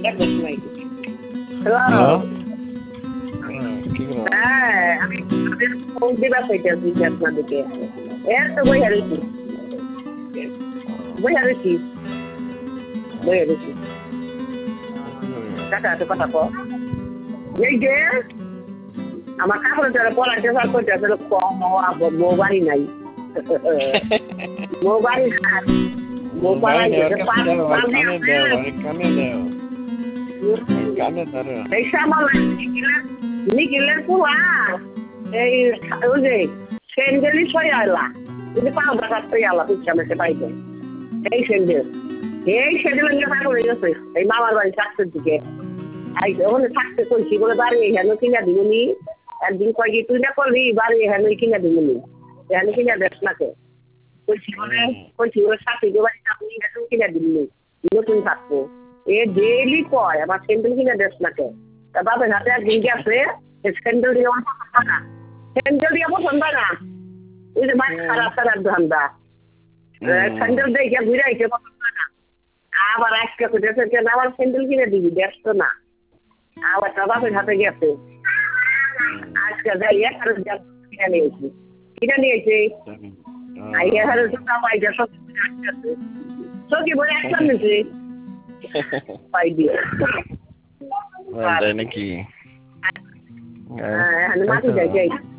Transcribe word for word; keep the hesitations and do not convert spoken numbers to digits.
hello হ্যাঁ আমি phone দিবা কইতাছি আপনাদেরকে এর তো বই হারিয়েছি বই হারিয়েছি বই হারিয়েছি কাকা তো কথা কো এই যে আমার কাপড় চড়ে পড়াইতে সব করতেছে কম বউ বাড়ি নাই বউ বাড়ি বউ বাড়ি এই সামাল নিখিলের কুয়া এই ওই যে সেন্ডেলই ছয় আলা কিন্তু পাও টাকা ছয় আলা পিছা মেসে পাইবে এই সেন্ডেল এই সেন্ডেল নিয়ে পাগল হয়ে গেছে এই মামার বাড়ি চাকরির দিকে এই ওখানে থাকতে কইছি বলে বাড়ি এখানে কিনা দিবনি একদিন কয় কি তুই না করবি বাড়ি এখানে কিনা দিবনি এখানে কিনা দেখ নাকে কইছি বলে কইছি বলে সাথে বাড়ি আপনি এখন কিনা দিবনি নতুন থাকবো এ ডেইলি কয় আমার সেন্ডেল কিনা দেখ নাকে তা বাবার হাতে একদিন গেছে স্যান্ডেল দিয়ে আমার পছন্দ না স্যান্ডেল দিয়ে পছন্দ না ওই যে মাছ খারাপ খারাপ ধান্দা স্যান্ডেল দিয়ে ঘুরে আইতে পছন্দ না আবার আজকে কোথাও কেন আমার স্যান্ডেল কিনে দিবি ব্যস্ত না আবার তা বাপের হাতে গেছে আজকে যাই আর কিনে নিয়েছি কিনে নিয়েছি আইয়া হারে জুতা পাইটা সব সকি বলে একদম নিয়েছি পাই দিয়ে তাই নাকি হ্যাঁ মাটি যাই যাই